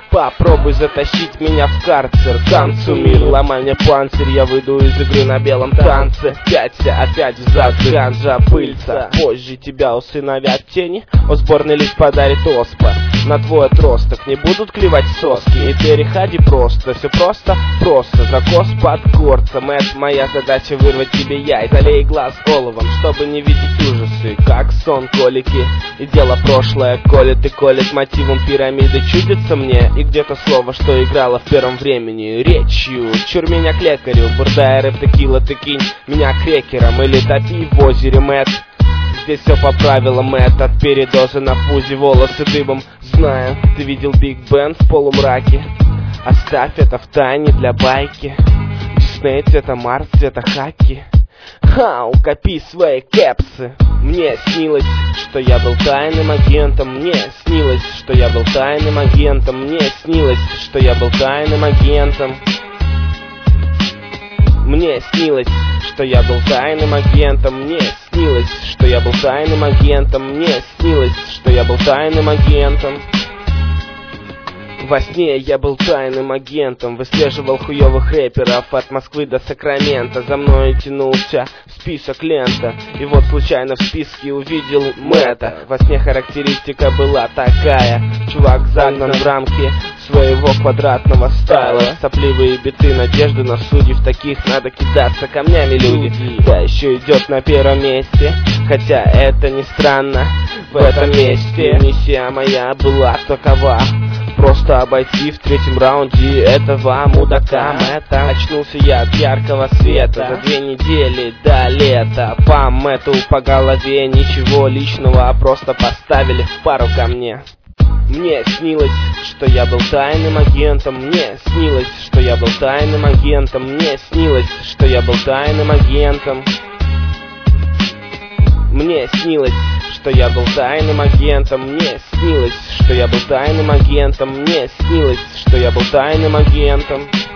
Попробуй затащить меня в карцер. К концу мир, ломай мне панцирь, я выйду из игры на белом танце. Пяться опять взад, ганжа, пыльца. Позже тебя усыновят тени, о сборный лист подарит оспа. На твой отросток не будут клевать соски. И переходи просто, все просто, закос под горцем. Это моя задача вырвать тебе яйца. Залей глаз оловом, чтобы не видеть ужасы. Как сон колики, и дело прошлое колет и колет мотивом пирамиды. Чудится мне и где-то слово, что играло в первом времени речью. Чур меня к лекарю, бурдая рэп текила, ты кинь меня крекером или топи в озере Мэт. Здесь все по правилам, это от передоза на фузе, волосы дыбом. Знаю, ты видел Биг Бен в полумраке. Оставь это в тайне для байки. Дисней цвета Марс, цвета хаки. Ха, укопи свои кепсы. Мне снилось, что я был тайным агентом. Мне снилось, что я был тайным агентом. Мне снилось, что я был тайным агентом. Мне снилось, что я был тайным агентом. Мне снилось, что я был тайным агентом. Мне снилось, что я был тайным агентом. Во сне я был тайным агентом, выслеживал хуёвых рэперов от Москвы до Сакрамента. За мной тянулся список лента, и вот случайно в списке увидел Мэтта. Во сне характеристика была такая: чувак загнан в рамки своего квадратного стайла. Сопливые биты, надежды на судей, в таких надо кидаться камнями, люди. Да еще идет на первом месте, хотя это не странно. В этом месте миссия моя была такова: просто обойти в третьем раунде этого мудака Мэтта. Очнулся я от яркого света за 2 недели до лета. По Мэтту по голове, ничего личного, просто поставили в пару ко мне. Мне снилось, что я был тайным агентом. Мне снилось, что я был тайным агентом. Мне снилось, что я был тайным агентом. Мне снилось, что я был тайным агентом. Мне снилось, что я был тайным агентом. Мне снилось, что я был тайным агентом.